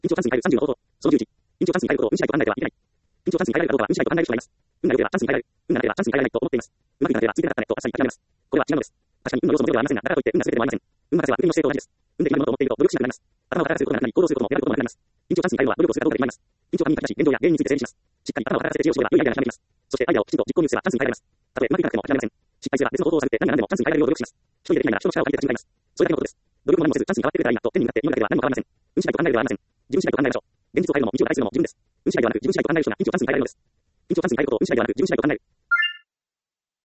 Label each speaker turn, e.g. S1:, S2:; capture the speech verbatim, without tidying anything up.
S1: 緊張チャンスに入るさんじゅうの方法。そのじゅういち。緊張チャンスに入ることを無視しないと考えてはいけない。緊張チャンスに入られるかどうかは無視しないと考える人がいます。運が良ければチャンスに入られる。運がなければチャンスに入られないと思っています。うまくいかなければついてなかったねと明日に諦めます。これは違うのです。確かに運の要素も量ではありませんが、だからといって運が全てでもありません。運任せは国の姿勢と同じです。運できるものと思っていると努力しなくなります。頭を働かせることがなくなり、行動することも選ぶこともなくなります。緊張チャンスに入るのは努力をするかどうかで決まります。緊張感に駆り出し、現状や原因について整理します。しっかり頭を働かせて知恵を絞れば良いアイデアがひらめきます。そしてアイデアをきちんと実行に移せばチャンスに入られます。たとえうまくいかなくても諦めません。失敗すれば別の方法を探って何が何でもチャンスに入られるよう努力します。一人でできないなら人の力を借りて立ち向かいます。それだけのことです。努力も何もせずチャンスに変わってくれたらいいなと手に向かって祈るだけでは何も変わりません。運次第と考えるではありません。自分次第と考えましょう。現実を変えるのも道を打開するのも自分です。運次第ではなく自分次第と考える人が緊張チャンスに変えられるのです。緊張チャンスに変えることを運次第ではなく自分次第と考える。